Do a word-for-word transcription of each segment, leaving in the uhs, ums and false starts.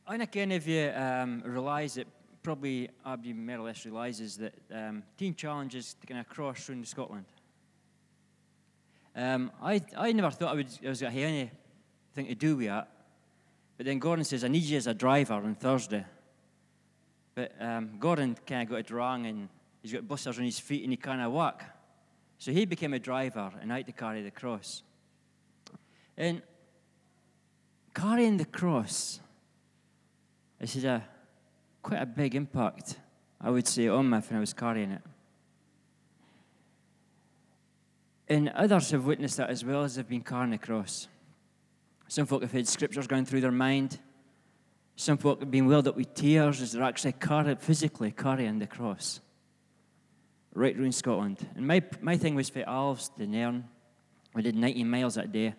I think any of you um, realise that probably Abby more or less realises that um, Teen Challenge is taking a cross through Scotland. Um, I I never thought I, would, I was going to have anything to do with that. But then Gordon says, I need you as a driver on Thursday. But um, Gordon kind of got it wrong, and he's got blisters on his feet, and he can't walk. So he became a driver, and I had to carry the cross. And carrying the cross, this is a quite a big impact, I would say, on me when I was carrying it. And others have witnessed that as well as they've been carrying the cross. Some folk have had scriptures going through their mind. Some folk have been welled up with tears as they're actually carried, physically carrying the cross right through in Scotland. And my my thing was for Alves to Nairn. We did nineteen miles that day.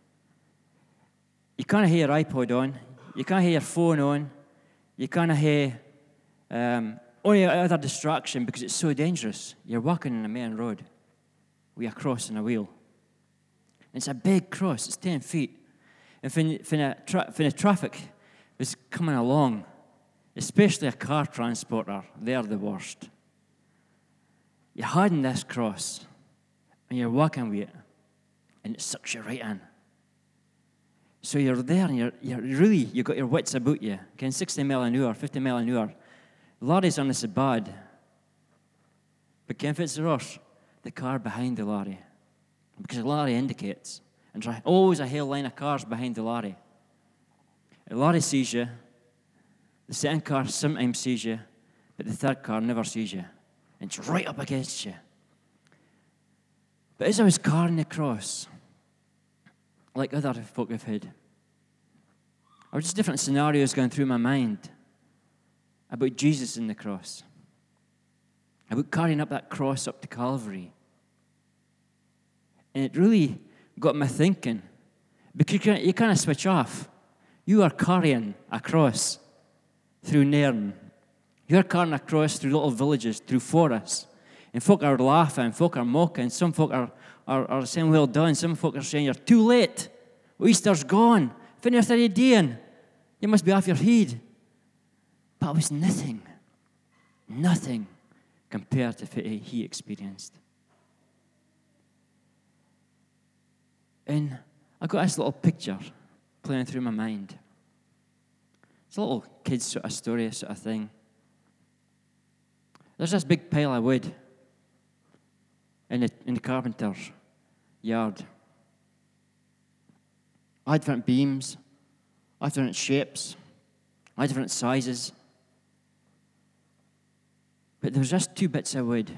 You can't hear your iPod on. You can't hear your phone on. You can't hear um, only other distraction because it's so dangerous. You're walking on a main road with a cross and a wheel. And it's a big cross. It's ten feet. And when, when, a tra- when a traffic was coming along, especially a car transporter, they're the worst. You're hiding this cross, and you're walking with it, and it sucks you right in. So you're there, and you're, you're really, you've got your wits about you. Can sixty mile an hour, fifty mile an hour. Lorries aren't so bad. But if it's worse, the car behind the lorry. Because the lorry indicates. And there's always a whole line of cars behind the lorry. The lorry sees you. The second car sometimes sees you. But the third car never sees you. And it's right up against you. But as I was carrying the cross, like other folk have had, there were just different scenarios going through my mind about Jesus and the cross. About carrying up that cross up to Calvary. And it really got me thinking, because you can't, you can't switch off. You are carrying a cross through Nairn. You are carrying a cross through little villages, through forests. And folk are laughing, folk are mocking, some folk are, are, are saying, well done. Some folk are saying, you're too late. Easter's gone. Finish the day. You must be off your head. But it was nothing, nothing compared to what he experienced. And I got this little picture playing through my mind. It's a little kid's sort of story sort of thing. There's this big pile of wood in the, in the carpenter's yard. I had different beams, I had different shapes, I had different sizes. But there was just two bits of wood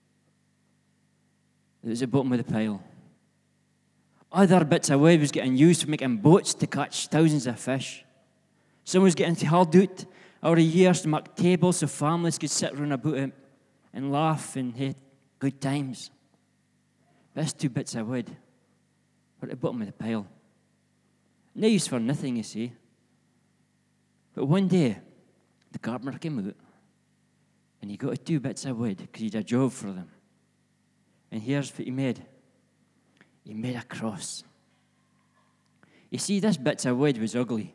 that was at the bottom of the pile. Other bits of wood was getting used for making boats to catch thousands of fish. Some was getting hauled out over the years to make tables so families could sit around about it and laugh and have good times. These two bits of wood were at the bottom of the pile. No use for nothing, you see. But one day, the carpenter came out and he got two bits of wood because he had a job for them. And here's what he made. He made a cross. You see, this bit of wood was ugly.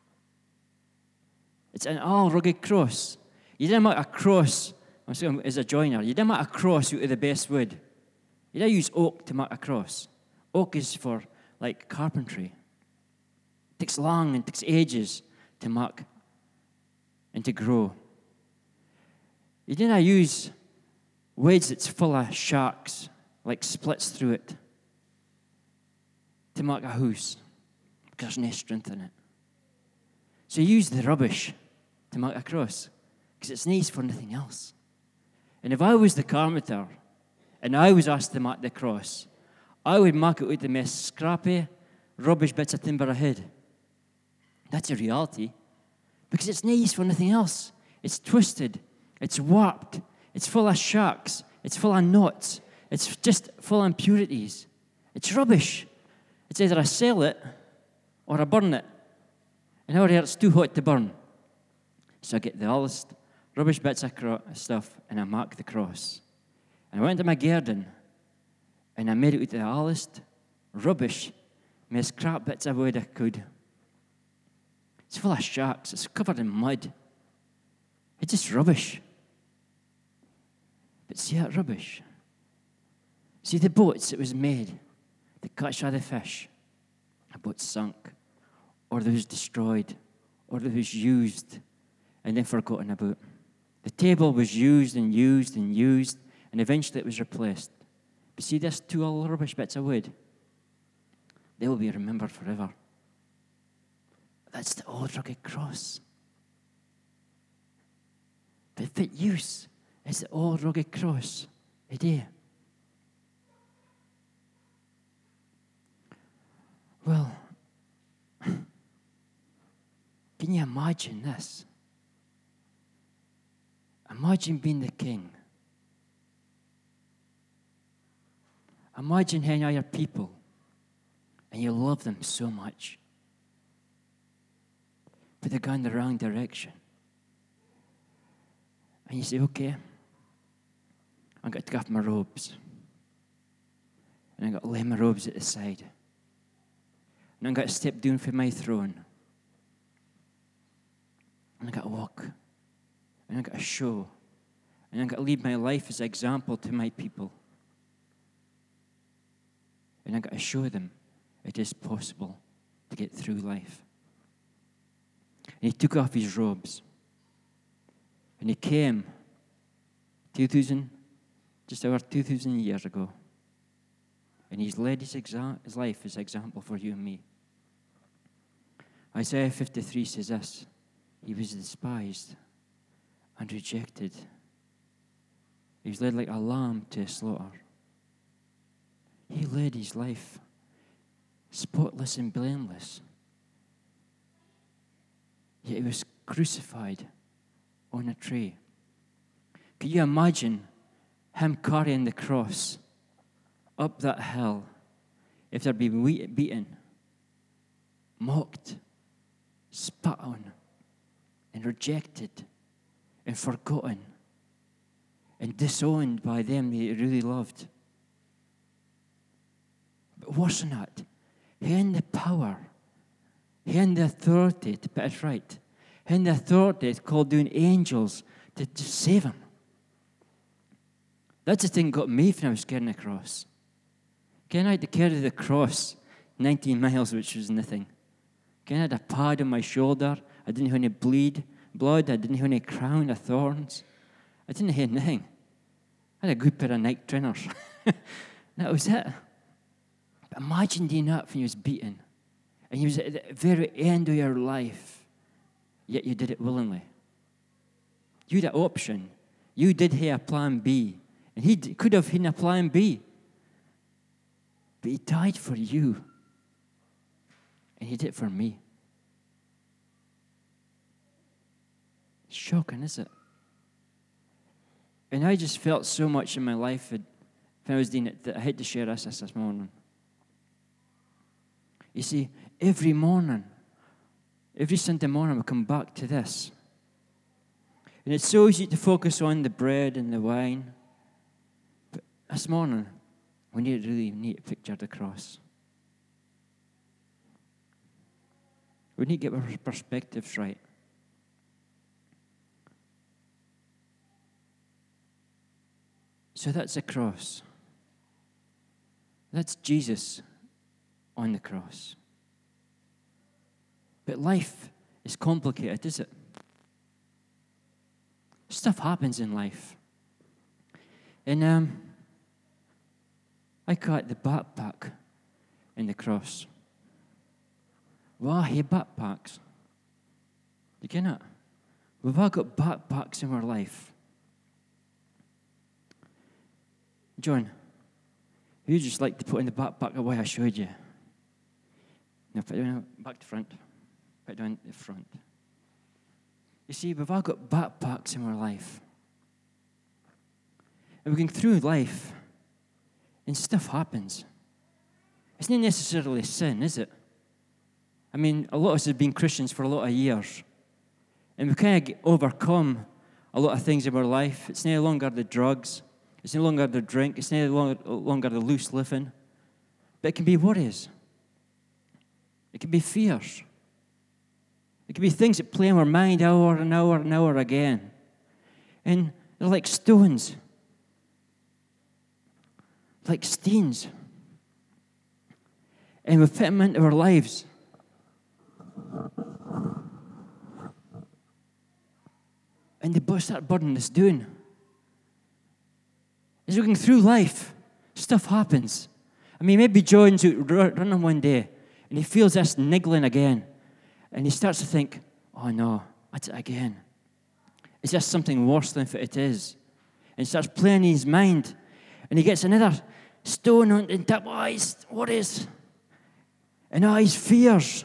It's an all rugged cross. You didn't make a cross, I'm saying as a joiner, you didn't make a cross out of the best wood. You didn't use oak to make a cross. Oak is for, like, carpentry. It takes long and takes ages to make and to grow. You didn't use wood that's full of sharks, like splits through it, to make a house, because there's no strength in it. So you use the rubbish to make a cross, because it's nice for nothing else. And if I was the carpenter, and I was asked to make the cross, I would make it with the most scrappy, rubbish bits of timber I had. That's a reality, because it's nice for nothing else. It's twisted, it's warped, it's full of sharks, it's full of knots, it's just full of impurities. It's rubbish. It's either I sell it or I burn it. And over here, it's too hot to burn. So I get the oldest rubbish bits of cro- stuff and I mark the cross. And I went to my garden and I made it with the oldest rubbish, most crap bits of wood I could. It's full of sharks. It's covered in mud. It's just rubbish. But see that rubbish? See the boats it was made to catch other fish? A boat sunk, or that was destroyed, or that was used and then forgotten about. The table was used and used and used, and eventually it was replaced. But see these two little rubbish bits of wood? They will be remembered forever. That's the old rugged cross. But fit use is the old rugged cross today. Well, can you imagine this? Imagine being the king. Imagine having other people and you love them so much, but they're going the wrong direction. And you say, okay, I've got to take off my robes. And I've got to lay my robes at the side. And I've got to step down from my throne. And I've got to walk. And I've got to show. And I've got to lead my life as an example to my people. And I've got to show them it is possible to get through life. And he took off his robes. And he came two thousand, just over two thousand years ago. And he's led his, exa- his life as an example for you and me. Isaiah fifty-three says this: he was despised and rejected. He was led like a lamb to a slaughter. He led his life spotless and blameless. Yet he was crucified on a tree. Can you imagine him carrying the cross up that hill after being beaten, mocked, spat on, and rejected, and forgotten, and disowned by them that he really loved? But worse than that, he had the power, he had the authority to put it right. He had the authority to call down angels to, to save him. That's the thing that got me when I was carrying the cross. Ken, I had to carry the cross nineteen miles, which was nothing. Ken, I had a pad on my shoulder. I didn't have any bleed, blood. I didn't have any crown of thorns. I didn't have anything. I had a good pair of Nike trainers. That was it. But imagine doing that when you was beaten. And you was at the very end of your life, yet you did it willingly. You had an option. You did have a plan B. And he could have had a plan B. But he died for you. And he did it for me. It's shocking, isn't it? And I just felt so much in my life that when I was doing it that I had to share this, this this morning. You see, every morning, every Sunday morning, we come back to this. And it's so easy to focus on the bread and the wine. But this morning, we need really need to picture the cross. We need to get our perspectives right. So that's the cross. That's Jesus on the cross. But life is complicated, is it? Stuff happens in life. And um, I caught the backpack in the cross. Well, I hate backpacks. You get it? We've all got backpacks in our life. John, you just like to put in the backpack the way I showed you. Now put it down back to front. Put it down the front. You see, we've all got backpacks in our life. And we're going through life, and stuff happens. It's not necessarily sin, is it? I mean, a lot of us have been Christians for a lot of years. And we kind of overcome a lot of things in our life. It's no longer the drugs. It's no longer the drink. It's no longer the loose living. But it can be worries. It can be fears. It It could be things that play in our mind hour and hour and hour again. And they're like stones. Like stains. And we fit them into our lives. And they start burdening us down. As we're going through life, stuff happens. I mean, maybe John's out running one day, and he feels this niggling again. And he starts to think, oh no, that's it again. Is this something worse than it is? And he starts playing in his mind. And he gets another stone on the top. Oh, his worries. And all his fears.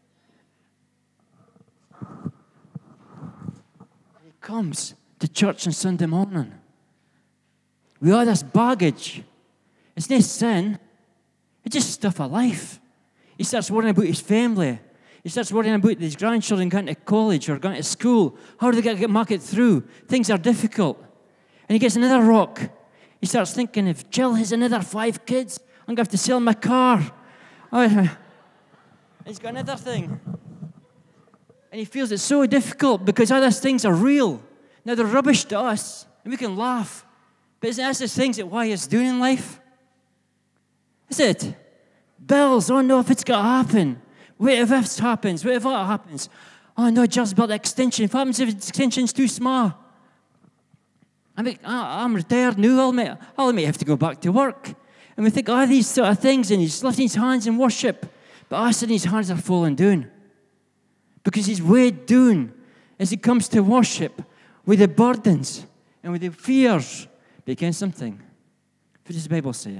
He comes to church on Sunday morning. We all this baggage. It's not sin. It's just stuff of life. He starts worrying about his family. He starts worrying about his grandchildren going to college or going to school. How are they going to make it through? Things are difficult. And he gets another rock. He starts thinking, if Jill has another five kids, I'm going to have to sell my car. Oh, he's got another thing. And he feels it's so difficult because all these things are real. Now, they're rubbish to us, and we can laugh. But isn't that the things that why he's doing in life? Is it? Bills, oh no, if it's going to happen. What if this happens? What if that happens? Oh no, just about the extension. What happens if the extension's too small? I mean, I'm retired now. I'll may, I'll may have to go back to work. And we think, oh, these sort of things, and he's lifting his hands in worship. But all of a sudden, his hands are falling down. Because he's weighed down as he comes to worship with the burdens and with the fears. But again, something. What does the Bible say?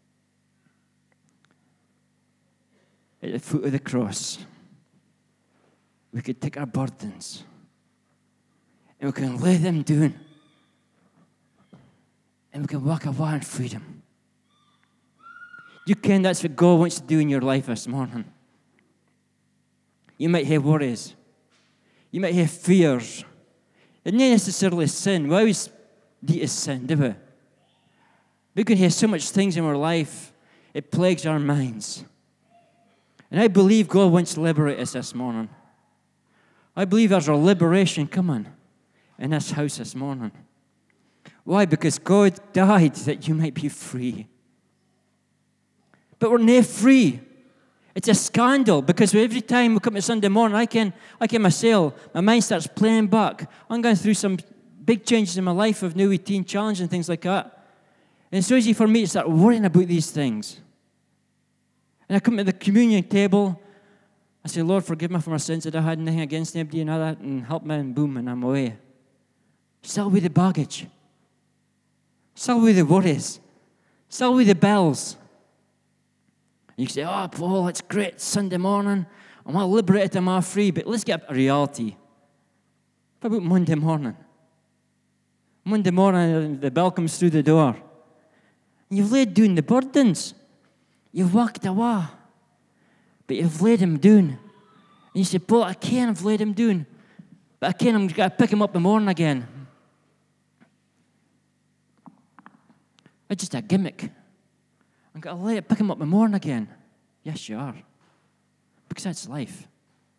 At the foot of the cross, we could take our burdens and we can lay them down and we can walk away in freedom. You can, that's what God wants to do in your life this morning. You might have worries. You might have fears. It's not necessarily sin. We always deal with sin, do we? We can have so much things in our life, it plagues our minds. And I believe God wants to liberate us this morning. I believe there's a liberation coming in this house this morning. Why? Because God died that you might be free. But we're not free. It's a scandal because every time we come to Sunday morning, I can, I can myself, my mind starts playing back. I'm going through some big changes in my life of new teen challenge and things like that. And it's so easy for me to start worrying about these things. And I come to the communion table, I say, Lord, forgive me for my sins that I had nothing against anybody and all that, and help me, and boom, and I'm away. Still with the baggage. Still with the worries. Still with the bells. And you say, oh, Paul, it's great, it's Sunday morning. I'm all liberated, I'm all free, but let's get a reality. What about Monday morning? Monday morning, the bell comes through the door. And you've laid down the burdens. You've walked away, but you've laid him down. And you say, Paul, I can't have laid him down, but I can't, I'm going to pick him up in the morning again. It's just a gimmick. I'm going to lay it, pick him up in the morning again. Yes, you are. Because that's life.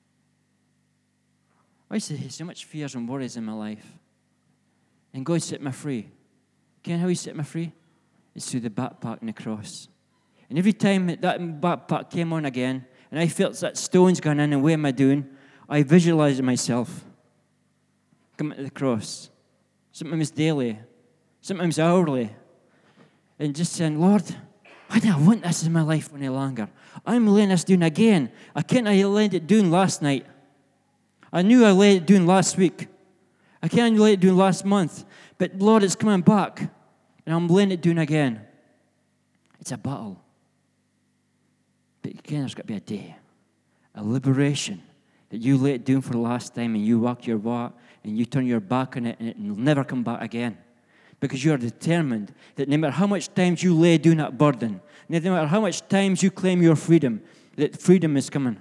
I used to have so much fears and worries in my life. And God set me free. Do you know how he set me free? It's through the backpack and the cross. And every time that backpack came on again, and I felt that stone's gone in and what am I doing, I visualized myself coming to the cross. Sometimes daily, sometimes hourly. And just saying, Lord, why do I want this in my life any longer? I'm laying this down again. I can't I laid it down last night. I knew I laid it down last week. I can't lay it down last month. But Lord, it's coming back. And I'm laying it down again. It's a battle. But again, there's got to be a day, a liberation, that you lay it down for the last time and you walk your walk and you turn your back on it and it will never come back again. Because you are determined that no matter how much times you lay down that burden, no matter how much times you claim your freedom, that freedom is coming.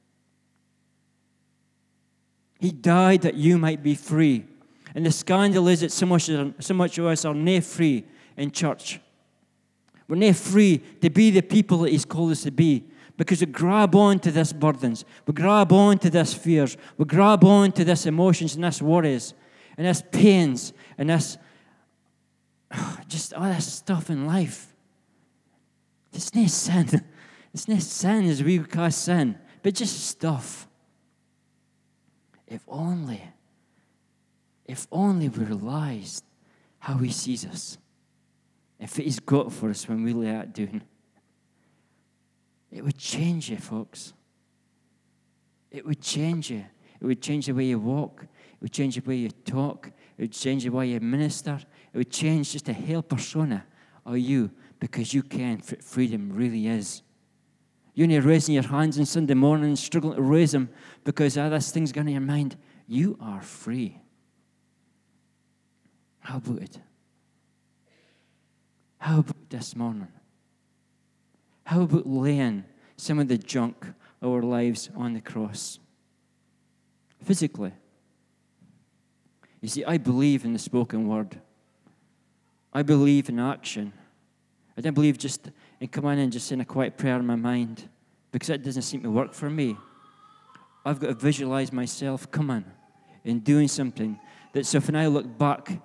He died that you might be free. And the scandal is that so much, so much of us are not free in church. We're not free to be the people that he's called us to be Because we grab on to these burdens. We grab on to these fears. We grab on to these emotions and these worries and these pains and this, just all this stuff in life. It's not sin. It's not sin as we call sin, but just stuff. If only, if only we realized how he sees us. If he's got for us when we lay that down. It would change you, folks. It would change you. It would change the way you walk. It would change the way you talk. It would change the way you minister. It would change just the whole persona of you, because you can. Freedom really is. You're not raising your hands on Sunday morning and struggling to raise them because all this thing's going in your mind. You are free. How about it? How about this morning? How about laying some of the junk of our lives on the cross? Physically. You see, I believe in the spoken word. I believe in action. I don't believe just in coming in and just saying a quiet prayer in my mind, because that doesn't seem to work for me. I've got to visualize myself coming and doing something that so when I look back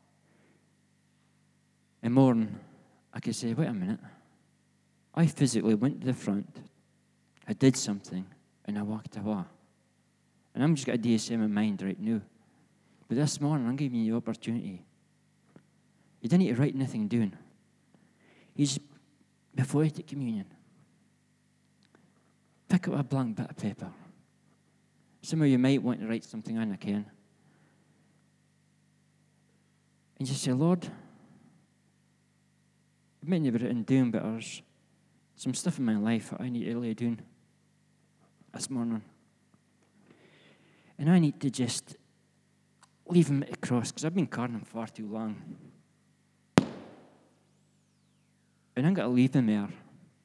in morning, I can say, wait a minute. I physically went to the front, I did something, and I walked away. And I'm just got a D S M in mind right now. But this morning, I'm giving you the opportunity. You don't need to write anything down. You just, before you take communion, pick up a blank bit of paper. Some of you might want to write something on, I can. And just say, Lord, it might not be written down, but there's some stuff in my life that I need to lay down this morning. And I need to just leave him at the cross, because I've been carrying him far too long. And I'm going to leave him there.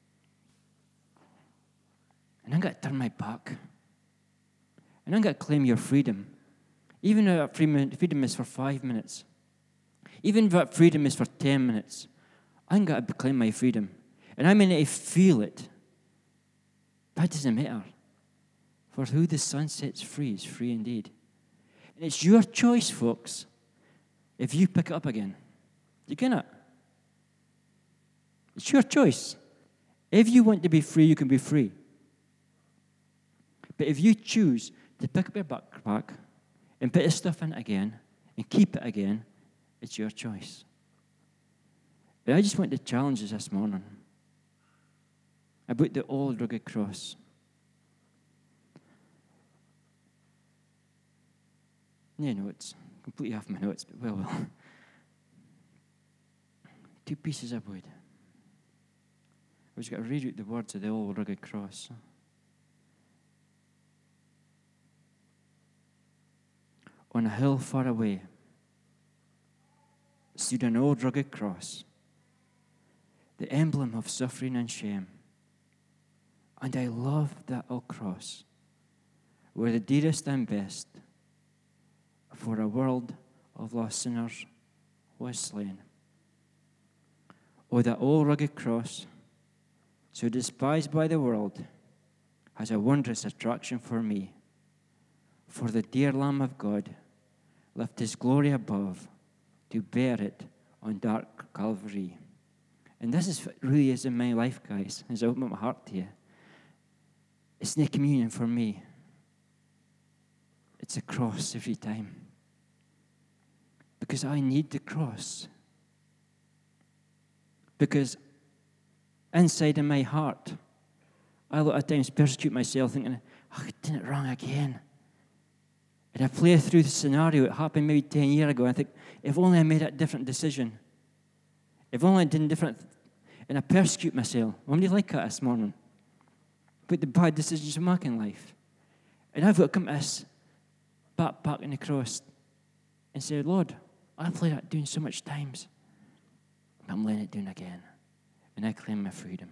And I'm going to turn my back. And I'm going to claim your freedom. Even if that freedom is for five minutes. Even if that freedom is for ten minutes. I'm going to claim my freedom. And I may not feel it. That doesn't matter. For who the Son sets free is free indeed. And it's your choice, folks, if you pick it up again. You cannot. It's your choice. If you want to be free, you can be free. But if you choose to pick up your backpack and put your stuff in it again and keep it again, it's your choice. But I just want to challenge us this morning about the old rugged cross. No notes. Completely off my notes, but well, well. Two pieces of wood. I've just got to read out the words of the old rugged cross. On a hill far away stood an old rugged cross, the emblem of suffering and shame. And I love that old cross, where the dearest and best for a world of lost sinners was slain. Oh, that old rugged cross, so despised by the world, has a wondrous attraction for me. For the dear Lamb of God left his glory above to bear it on dark Calvary. And this is what really is in my life, guys, as I open my heart to you. It's not communion for me. It's a cross every time. Because I need the cross. Because inside in my heart, I a lot of times persecute myself thinking, oh, I did it wrong again. And I play through the scenario. It happened maybe ten years ago. I think, if only I made a different decision. If only I did different. And I persecute myself. How many like that this morning? About the bad decisions I make in life. And I've got to come to this backpack in the cross and say, Lord, I've laid that down so much times. But I'm laying it down again. And I claim my freedom.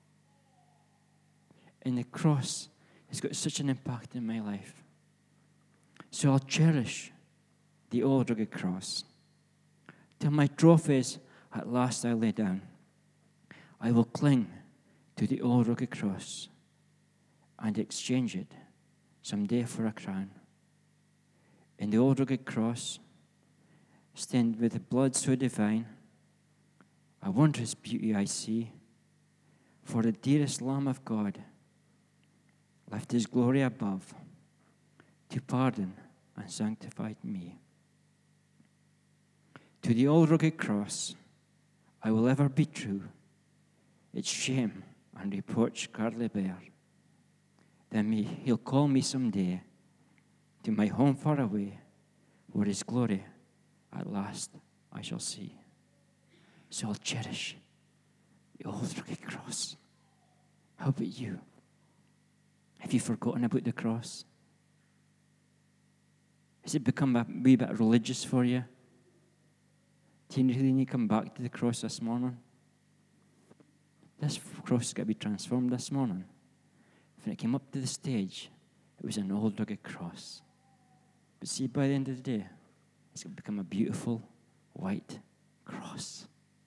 And the cross has got such an impact in my life. So I'll cherish the old rugged cross. Till my trophies at last I lay down, I will cling to the old rugged cross and exchange it someday for a crown. In the old rugged cross, stained with a blood so divine, a wondrous beauty I see, for the dearest Lamb of God left his glory above to pardon and sanctify me. To the old rugged cross I will ever be true, its shame and reproach gladly bear. Then me, he'll call me someday to my home far away, where his glory at last I shall see. So I'll cherish the old rugged cross. How about you? Have you forgotten about the cross? Has it become a wee bit religious for you? Do you really need to come back to the cross this morning? This cross has got to be transformed this morning. When it came up to the stage, it was an old rugged cross. But see, by the end of the day, it's going to become a beautiful white cross.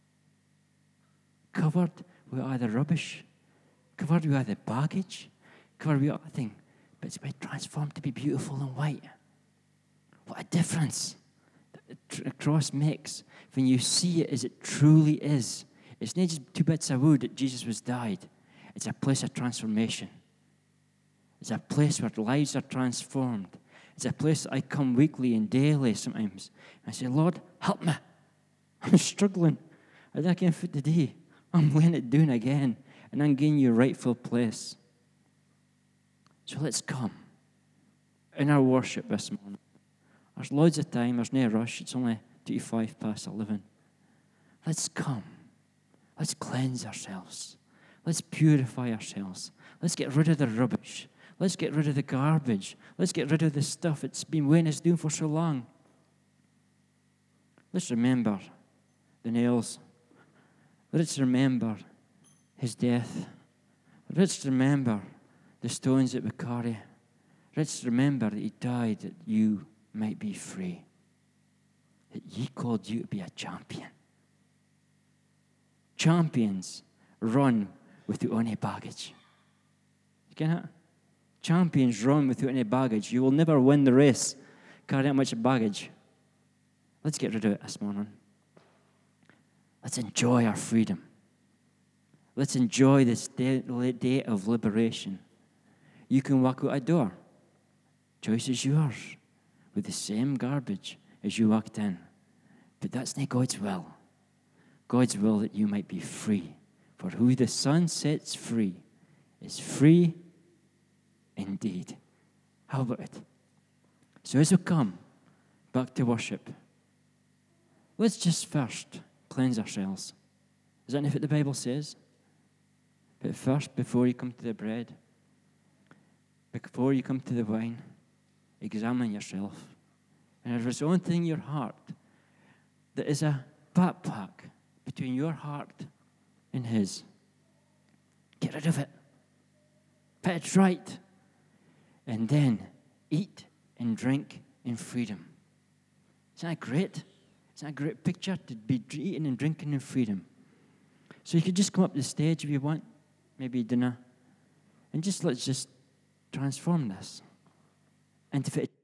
Covered with either rubbish, covered with either baggage, covered with other thing, but it's been transformed to be beautiful and white. What a difference the cross makes when you see it as it truly is. It's not just two bits of wood that Jesus was died. It's a place of transformation. It's a place where lives are transformed. It's a place I come weekly and daily sometimes. And I say, Lord, help me. I'm struggling. I don't get food today. I'm laying it down again. And I'm getting your rightful place. So let's come in our worship this morning. There's loads of time. There's no rush. It's only twenty-five past eleven. Let's come. Let's cleanse ourselves. Let's purify ourselves. Let's get rid of the rubbish. Let's get rid of the garbage. Let's get rid of the stuff that's been weighing us down for so long. Let's remember the nails. Let's remember his death. Let's remember the stones that we carry. Let's remember that he died that you might be free. That he called you to be a champion. Champions run without any baggage. You get it? Champions run without any baggage. You will never win the race carrying that much baggage. Let's get rid of it this morning. Let's enjoy our freedom. Let's enjoy this day, day of liberation. You can walk out a door. Choice is yours. With the same garbage as you walked in. But that's not God's will. God's will that you might be free. For who the Son sets free is free indeed. How about it? So as we come back to worship, let's just first cleanse ourselves. Is that not what the Bible says? But first, before you come to the bread, before you come to the wine, examine yourself. And if there's one thing in your heart that is a backpack between your heart and his, get rid of it. Put it right. And then eat and drink in freedom. Isn't that great? Isn't that a great picture to be eating and drinking in freedom? So you could just come up to the stage if you want, maybe dinner, and just let's just transform this into